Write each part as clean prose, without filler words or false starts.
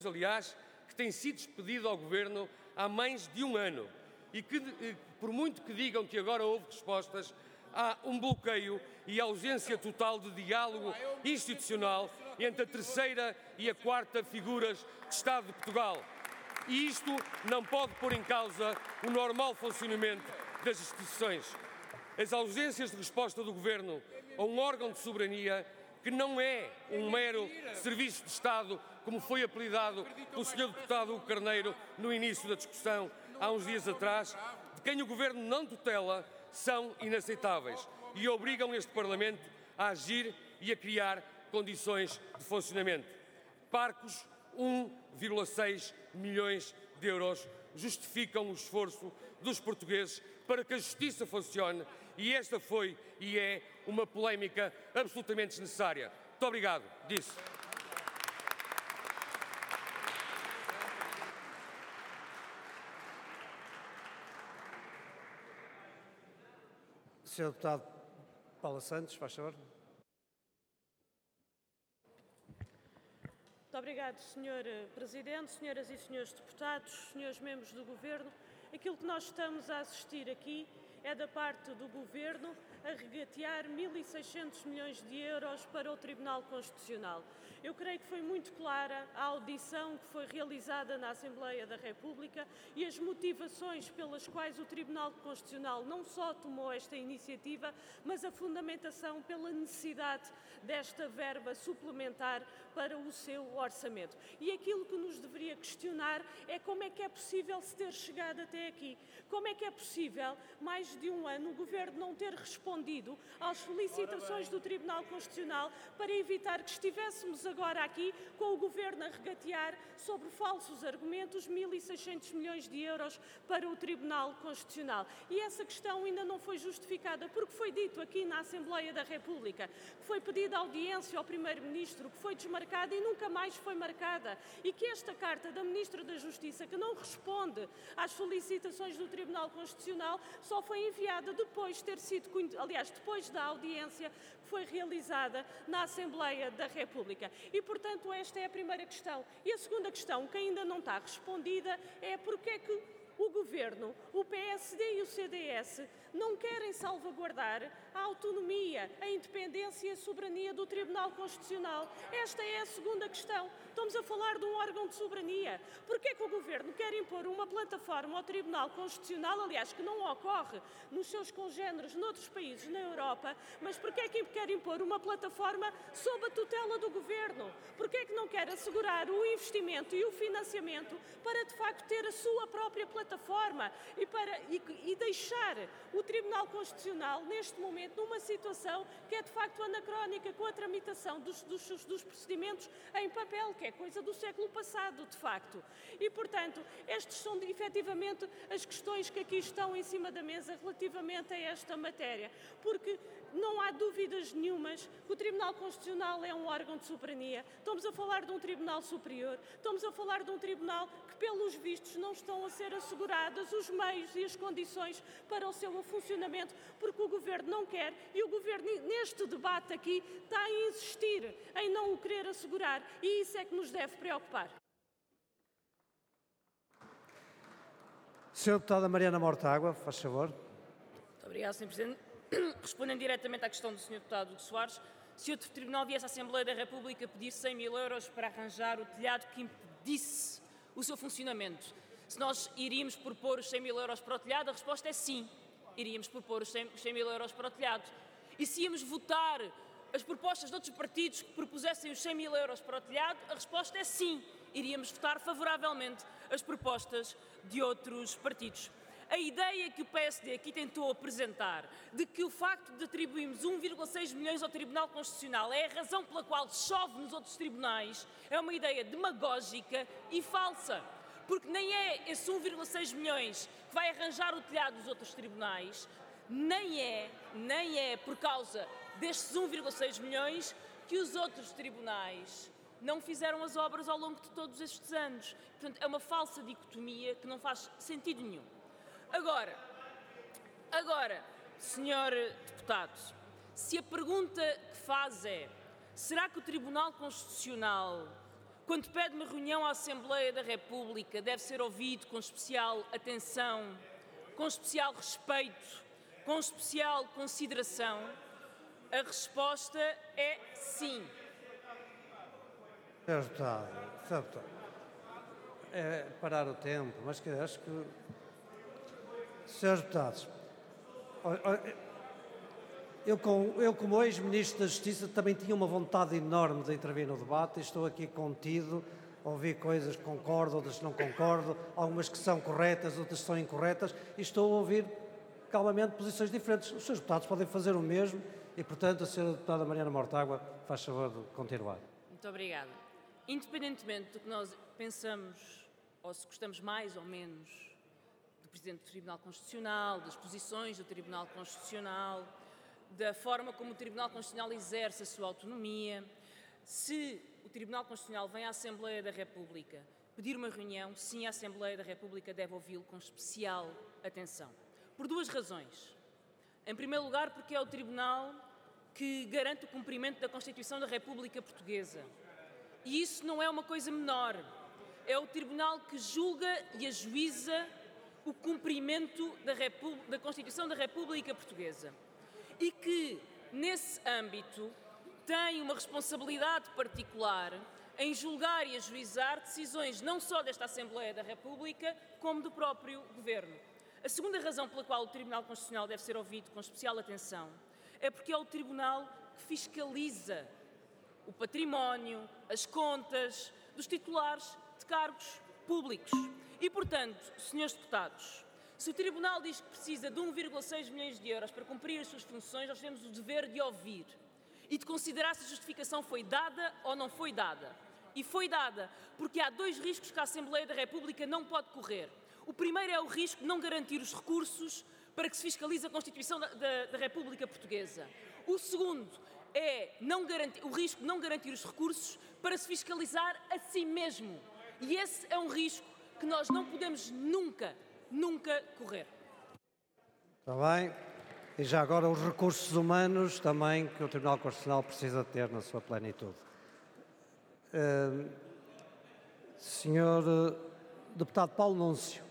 aliás, que tem sido expedido ao Governo há mais de um ano e que, por muito que digam que agora houve respostas, há um bloqueio e ausência total de diálogo institucional entre a terceira e a quarta figuras de Estado de Portugal. E isto não pode pôr em causa o normal funcionamento das instituições. As ausências de resposta do Governo a um órgão de soberania que não é um mero serviço de Estado, como foi apelidado pelo Sr. Deputado Hugo Carneiro no início da discussão, há uns dias atrás, de quem o Governo não tutela, são inaceitáveis e obrigam este Parlamento a agir e a criar condições de funcionamento. Parcos 1,6 milhões de euros justificam o esforço dos portugueses para que a justiça funcione e esta foi e é uma polémica absolutamente desnecessária. Muito obrigado. Disse. Sr. Deputado Paula Santos, faz favor. Muito obrigado, Sr. Presidente, senhoras e senhores deputados, senhores membros do Governo. Aquilo que nós estamos a assistir aqui é da parte do Governo a regatear 1.600 milhões de euros para o Tribunal Constitucional. Eu creio que foi muito clara a audição que foi realizada na Assembleia da República e as motivações pelas quais o Tribunal Constitucional não só tomou esta iniciativa, mas a fundamentação pela necessidade desta verba suplementar para o seu orçamento. E aquilo que nos deveria questionar é como é que é possível se ter chegado até aqui. Como é que é possível, mais de um ano, o Governo não ter respondido às solicitações do Tribunal Constitucional para evitar que estivéssemos agora aqui com o Governo a regatear sobre falsos argumentos 1.600 milhões de euros para o Tribunal Constitucional. E essa questão ainda não foi justificada, porque foi dito aqui na Assembleia da República que foi pedida audiência ao Primeiro-Ministro, que foi desmarcada e nunca mais foi marcada, e que esta carta da Ministra da Justiça, que não responde às solicitações do Tribunal Constitucional, só foi enviada depois de ter sido, depois da audiência que foi realizada na Assembleia da República. E, portanto, esta é a primeira questão. E a segunda questão, que ainda não está respondida, é porque é que o Governo, o PSD e o CDS não querem salvaguardar a autonomia, a independência e a soberania do Tribunal Constitucional. Esta é a segunda questão. Estamos a falar de um órgão de soberania. Porquê é que o Governo quer impor uma plataforma ao Tribunal Constitucional, aliás, que não ocorre nos seus congêneres noutros países na Europa, mas porquê é que quer impor uma plataforma sob a tutela do Governo? Porquê é que não quer assegurar o investimento e o financiamento para, de facto, ter a sua própria plataforma e deixar o Tribunal Constitucional, neste momento, numa situação que é, de facto, anacrónica, com a tramitação dos procedimentos em papel, que é coisa do século passado, de facto. E, portanto, estas são, efetivamente, as questões que aqui estão em cima da mesa relativamente a esta matéria, porque não há dúvidas nenhumas que o Tribunal Constitucional é um órgão de soberania. Estamos a falar de um Tribunal Superior, estamos a falar de um Tribunal que, pelos vistos, não estão a ser assegurados os meios e as condições para o seu funcionamento, porque o Governo não quer e o Governo, neste debate aqui, está a insistir em não o querer assegurar, e isso é que nos deve preocupar. Sra. Deputada Mariana Mortágua, faz favor. Muito obrigada, Sr. Presidente. Respondendo diretamente à questão do Sr. Deputado Hugo Soares, se outro Tribunal viesse à Assembleia da República pedir 100 mil euros para arranjar o telhado que impedisse o seu funcionamento, se nós iríamos propor os 100 mil euros para o telhado, a resposta é sim. Iríamos propor os 100 mil euros para o telhado. E se íamos votar as propostas de outros partidos que propusessem os 100 mil euros para o telhado, a resposta é sim. Iríamos votar favoravelmente as propostas de outros partidos. A ideia que o PSD aqui tentou apresentar de que o facto de atribuirmos 1,6 milhões ao Tribunal Constitucional é a razão pela qual chove nos outros tribunais é uma ideia demagógica e falsa. Porque nem é esse 1,6 milhões que vai arranjar o telhado dos outros tribunais, nem é por causa destes 1,6 milhões que os outros tribunais não fizeram as obras ao longo de todos estes anos. Portanto, é uma falsa dicotomia que não faz sentido nenhum. Agora, Sr. Deputado, se a pergunta que faz é: será que o Tribunal Constitucional, quando pede uma reunião à Assembleia da República, deve ser ouvido com especial atenção, com especial respeito, com especial consideração? A resposta é sim. Senhor Deputado, é parar o tempo, mas que acho que... Senhores Deputados, eu como ex-Ministro da Justiça também tinha uma vontade enorme de intervir no debate e estou aqui contido a ouvir coisas que concordo, outras que não concordo, algumas que são corretas, outras que são incorretas, e estou a ouvir calmamente posições diferentes. Os senhores deputados podem fazer o mesmo e, portanto, a senhora deputada Mariana Mortágua faz favor de continuar. Muito obrigada. Independentemente do que nós pensamos, ou se gostamos mais ou menos do Presidente do Tribunal Constitucional, das posições do Tribunal Constitucional, da forma como o Tribunal Constitucional exerce a sua autonomia, se o Tribunal Constitucional vem à Assembleia da República pedir uma reunião, sim, a Assembleia da República deve ouvi-lo com especial atenção. Por duas razões. Em primeiro lugar, porque é o Tribunal que garante o cumprimento da Constituição da República Portuguesa. E isso não é uma coisa menor. É o Tribunal que julga e ajuiza o cumprimento da Constituição da República Portuguesa. E que, nesse âmbito, tem uma responsabilidade particular em julgar e ajuizar decisões não só desta Assembleia da República, como do próprio Governo. A segunda razão pela qual o Tribunal Constitucional deve ser ouvido com especial atenção é porque é o Tribunal que fiscaliza o património, as contas dos titulares de cargos públicos. E, portanto, senhores deputados, se o Tribunal diz que precisa de 1,6 milhões de euros para cumprir as suas funções, nós temos o dever de ouvir e de considerar se a justificação foi dada ou não foi dada. E foi dada porque há dois riscos que a Assembleia da República não pode correr. O primeiro é o risco de não garantir os recursos para que se fiscalize a Constituição da República Portuguesa. O segundo é o risco de não garantir os recursos para se fiscalizar a si mesmo. E esse é um risco que nós não podemos nunca correr. Está bem. E já agora os recursos humanos também que o Tribunal Constitucional precisa ter na sua plenitude. Senhor Deputado Paulo Núncio.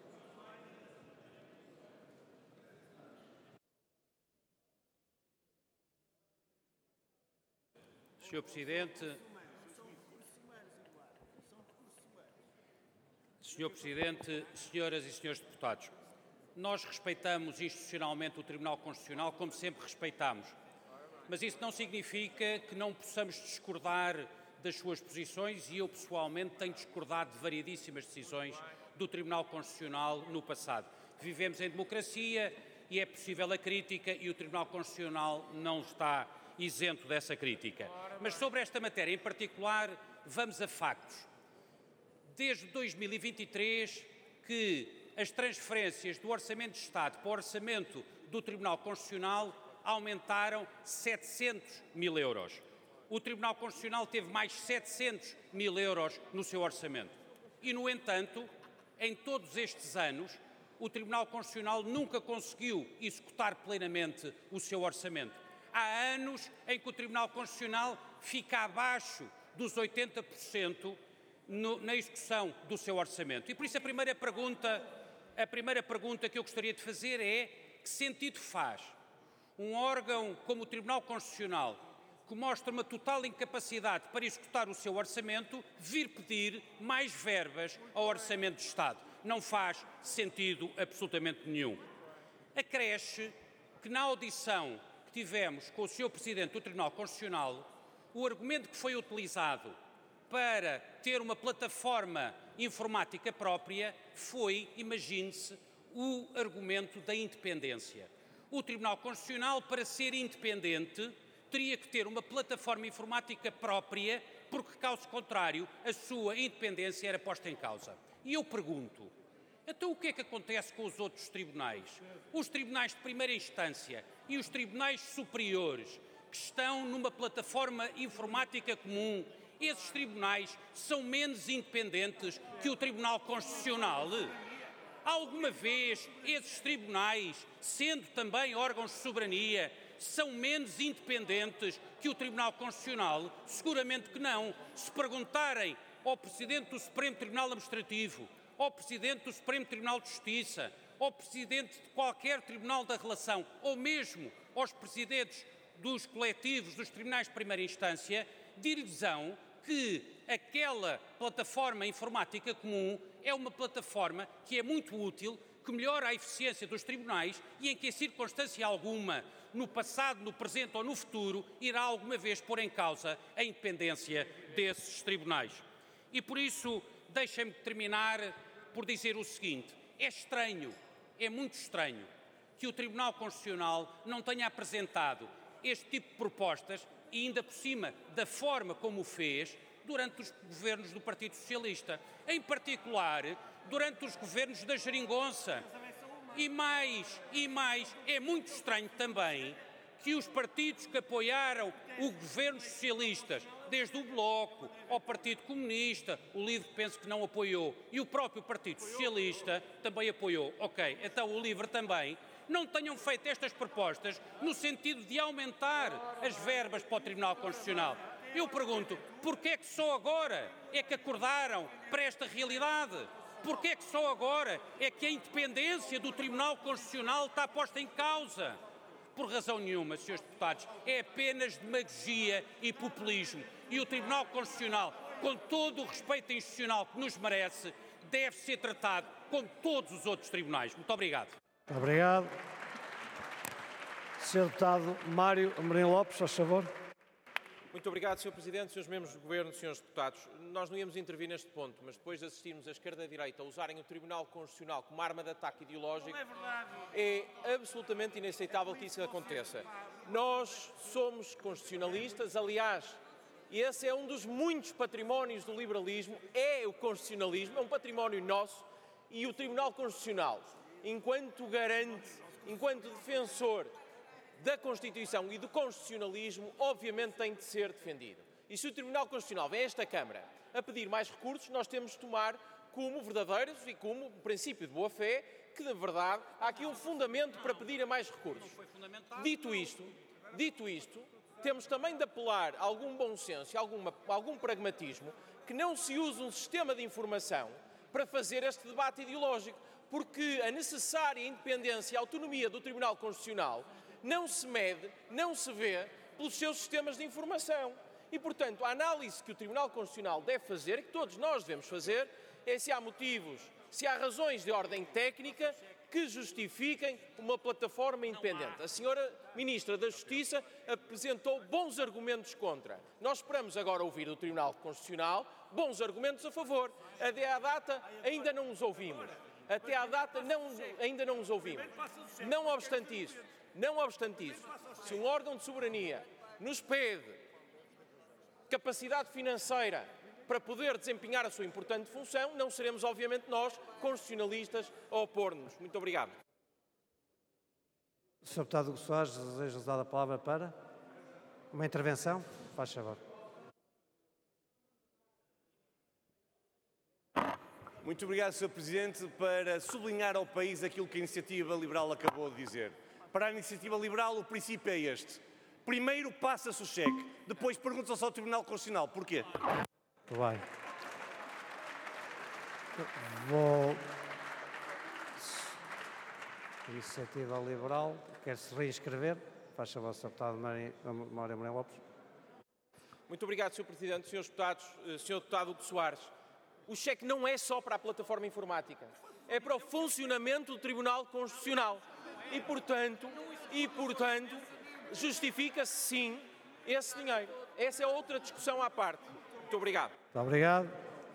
Senhor Presidente, senhoras e senhores deputados, nós respeitamos institucionalmente o Tribunal Constitucional como sempre respeitamos, mas isso não significa que não possamos discordar das suas posições e eu pessoalmente tenho discordado de variedíssimas decisões do Tribunal Constitucional no passado. Vivemos em democracia e é possível a crítica e o Tribunal Constitucional não está isento dessa crítica. Mas sobre esta matéria em particular, vamos a factos. Desde 2023 que as transferências do Orçamento de Estado para o Orçamento do Tribunal Constitucional aumentaram 700 mil euros. O Tribunal Constitucional teve mais 700 mil euros no seu orçamento. E, no entanto, em todos estes anos, o Tribunal Constitucional nunca conseguiu executar plenamente o seu orçamento. Há anos em que o Tribunal Constitucional fica abaixo dos 80% na execução do seu orçamento. E por isso a primeira pergunta que eu gostaria de fazer é: que sentido faz um órgão como o Tribunal Constitucional, que mostra uma total incapacidade para executar o seu orçamento, vir pedir mais verbas ao Orçamento de Estado? Não faz sentido absolutamente nenhum. Acresce que na audição que tivemos com o Sr. Presidente do Tribunal Constitucional, o argumento que foi utilizado para ter uma plataforma informática própria foi, imagine-se, o argumento da independência. O Tribunal Constitucional, para ser independente, teria que ter uma plataforma informática própria, porque, caso contrário, a sua independência era posta em causa. E eu pergunto, então o que é que acontece com os outros tribunais? Os tribunais de primeira instância e os tribunais superiores, que estão numa plataforma informática comum, esses tribunais são menos independentes que o Tribunal Constitucional? Alguma vez esses tribunais, sendo também órgãos de soberania, são menos independentes que o Tribunal Constitucional? Seguramente que não. Se perguntarem ao Presidente do Supremo Tribunal Administrativo, ao Presidente do Supremo Tribunal de Justiça, ao Presidente de qualquer Tribunal da Relação, ou mesmo aos Presidentes dos coletivos dos Tribunais de Primeira Instância, dir-lhes-ão que aquela plataforma informática comum é uma plataforma que é muito útil, que melhora a eficiência dos tribunais e em que, em circunstância alguma, no passado, no presente ou no futuro, irá alguma vez pôr em causa a independência desses tribunais. E por isso, deixem-me terminar por dizer o seguinte: é estranho, é muito estranho, que o Tribunal Constitucional não tenha apresentado este tipo de propostas e ainda por cima da forma como o fez durante os governos do Partido Socialista, em particular durante os governos da Geringonça. E mais, é muito estranho também que os partidos que apoiaram os governos socialistas, desde o Bloco ao Partido Comunista, o LIVRE penso que não apoiou, e o próprio Partido Socialista também apoiou, ok, então o LIVRE também, não tenham feito estas propostas no sentido de aumentar as verbas para o Tribunal Constitucional. Eu pergunto, porquê é que só agora é que acordaram para esta realidade? Porquê é que só agora é que a independência do Tribunal Constitucional está posta em causa? Por razão nenhuma, Srs. Deputados, é apenas demagogia e populismo. E o Tribunal Constitucional, com todo o respeito institucional que nos merece, deve ser tratado como todos os outros tribunais. Muito obrigado. Muito obrigado. Sr. Deputado Mário Amorim Lopes, faz favor. Muito obrigado, Sr. Presidente, Srs. Membros do Governo, Srs. Deputados. Nós não íamos intervir neste ponto, mas depois de assistirmos a esquerda e a direita a usarem o Tribunal Constitucional como arma de ataque ideológico, é absolutamente inaceitável que isso aconteça. Nós somos constitucionalistas, aliás, e esse é um dos muitos patrimónios do liberalismo, é o constitucionalismo, é um património nosso, e o Tribunal Constitucional, enquanto garante, enquanto defensor da Constituição e do constitucionalismo, obviamente tem de ser defendido. E se o Tribunal Constitucional vem a esta Câmara a pedir mais recursos, nós temos de tomar como verdadeiros e como um princípio de boa-fé que, na verdade, há aqui um fundamento para pedir a mais recursos. Dito isto, temos também de apelar a algum bom senso e algum pragmatismo, que não se use um sistema de informação para fazer este debate ideológico, porque a necessária independência e autonomia do Tribunal Constitucional não se mede, não se vê pelos seus sistemas de informação. E, portanto, a análise que o Tribunal Constitucional deve fazer, e que todos nós devemos fazer, é se há motivos, se há razões de ordem técnica que justifiquem uma plataforma independente. A senhora Ministra da Justiça apresentou bons argumentos contra. Nós esperamos agora ouvir do Tribunal Constitucional bons argumentos a favor. Até à data ainda não os ouvimos. Ainda não os ouvimos. Não obstante isso, se um órgão de soberania nos pede capacidade financeira para poder desempenhar a sua importante função, não seremos, obviamente, nós, constitucionalistas, a opor-nos. Muito obrigado. Sr. Deputado Hugo Soares, deseja usar a palavra para uma intervenção? Faz favor. Muito obrigado, Sr. Presidente, para sublinhar ao país aquilo que a Iniciativa Liberal acabou de dizer. Para a Iniciativa Liberal, o princípio é este. Primeiro passa-se o cheque, depois pergunta-se ao Tribunal Constitucional. Porquê? Muito bem. Iniciativa Liberal, quer-se reinscrever? Faz favor, Sr. Deputado Mário Amorim Lopes. Muito obrigado, Sr. Presidente, Srs. Deputados, Sr. Deputado Hugo Soares. O cheque não é só para a plataforma informática, é para o funcionamento do Tribunal Constitucional. E, portanto, justifica-se sim esse dinheiro. Essa é outra discussão à parte. Muito obrigado. Muito obrigado.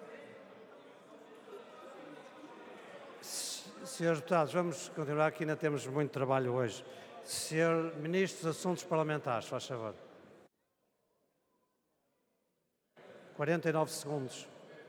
Senhores deputados, vamos continuar aqui, ainda temos muito trabalho hoje. Senhor Ministro dos Assuntos Parlamentares, faz favor. 49 segundos.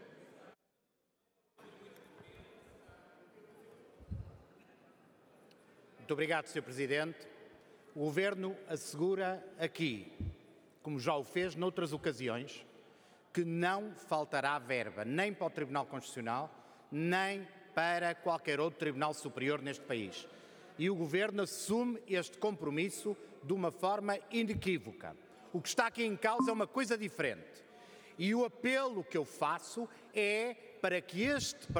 Muito obrigado, Sr. Presidente. O Governo assegura aqui, como já o fez noutras ocasiões, que não faltará verba nem para o Tribunal Constitucional, nem para qualquer outro Tribunal Superior neste país. E o Governo assume este compromisso de uma forma inequívoca. O que está aqui em causa é uma coisa diferente. E o apelo que eu faço é para que este